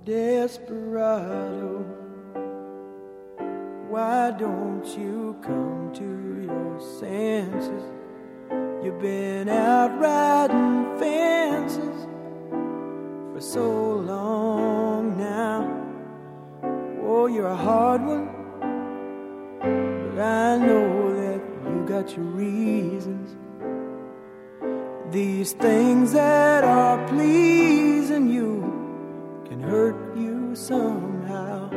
Desperado, why don't you come to your senses? You've been out riding fences for so long now. Oh, you're a hard one, but I know that you got your reasons. These things that are pleasing you can hurt you somehow.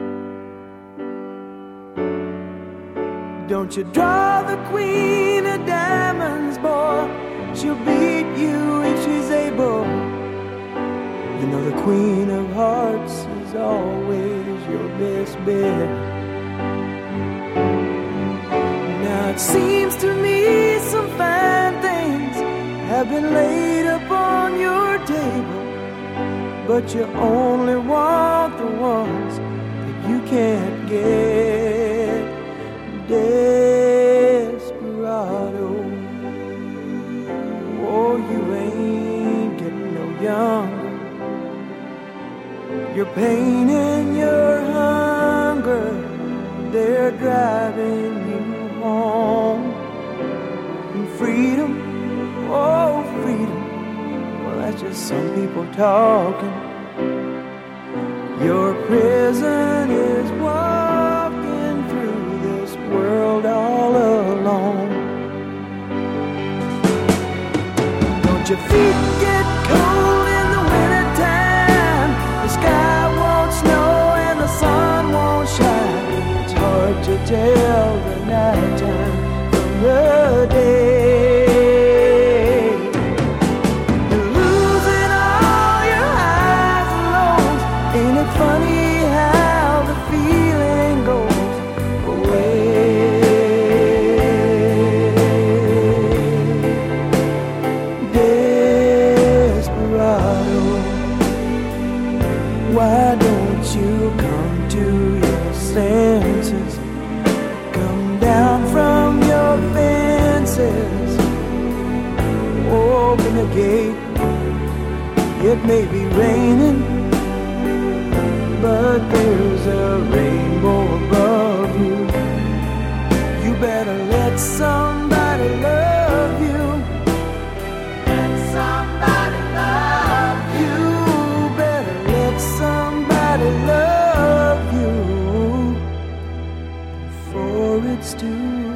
Don't you draw the queen of diamonds, boy. She'll beat you if she's able. You know the queen of hearts is always your best bet. Now it seems to me some fine things have been laid upon your table, but you only want the ones that you can't get. Desperado, oh, you ain't getting no younger. Your pain and your hunger, they're driving you home. And freedom, oh, freedom, well, that's just some people talking. Your prison is walking through this world all alone. Don't your feet get cold in the wintertime? The sky won't snow and the sun won't shine. It's hard to tell the nighttime from the day. Funny how the feeling goes away. Desperado, why don't you come to your senses? Come down from your fences. Open the gate. It may be raining, but there's a rainbow above you. You better let somebody love you. Let somebody love you. You better let somebody love you before it's too